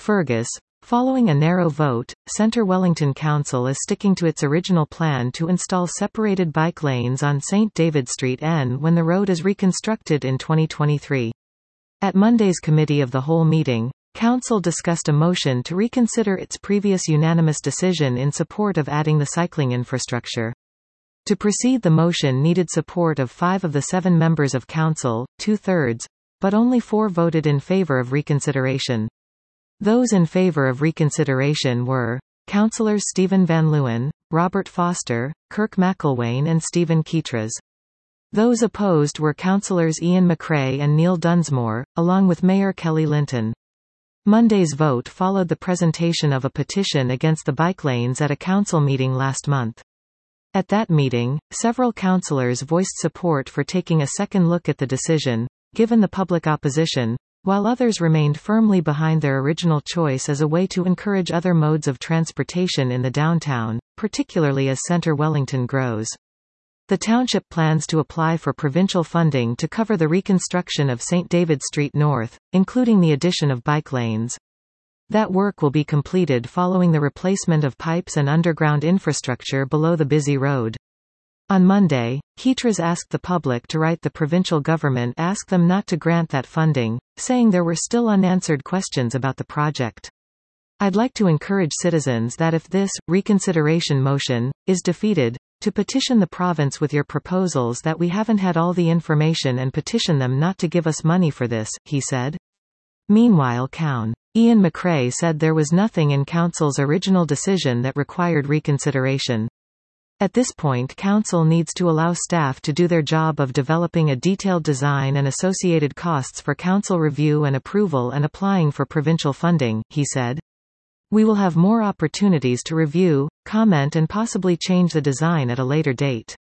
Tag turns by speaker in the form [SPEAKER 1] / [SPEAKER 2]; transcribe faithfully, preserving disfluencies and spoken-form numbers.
[SPEAKER 1] Fergus. Following a narrow vote, Centre Wellington Council is sticking to its original plan to install separated bike lanes on Saint David Street N when the road is reconstructed in twenty twenty-three. At Monday's Committee of the Whole meeting, Council discussed a motion to reconsider its previous unanimous decision in support of adding the cycling infrastructure. To proceed, the motion needed support of five of the seven members of Council, two-thirds, but only four voted in favour of reconsideration. Those in favour of reconsideration were Councillors Stephen Van Leeuwen, Robert Foster, Kirk McIlwain and Stephen Kietras. Those opposed were Councillors Ian McRae and Neil Dunsmore, along with Mayor Kelly Linton. Monday's vote followed the presentation of a petition against the bike lanes at a council meeting last month. At that meeting, several councillors voiced support for taking a second look at the decision, given the public opposition, while others remained firmly behind their original choice as a way to encourage other modes of transportation in the downtown, particularly as Centre Wellington grows. The township plans to apply for provincial funding to cover the reconstruction of Saint David Street North, including the addition of bike lanes. That work will be completed following the replacement of pipes and underground infrastructure below the busy road. On Monday, Kietras asked the public to write the provincial government ask them not to grant that funding, saying there were still unanswered questions about the project. I'd like to encourage citizens that if this reconsideration motion is defeated, to petition the province with your proposals that we haven't had all the information and petition them not to give us money for this, he said. Meanwhile, Coun. Ian McRae said there was nothing in Council's original decision that required reconsideration. At this point, Council needs to allow staff to do their job of developing a detailed design and associated costs for Council review and approval and applying for provincial funding, he said. We will have more opportunities to review, comment and possibly change the design at a later date.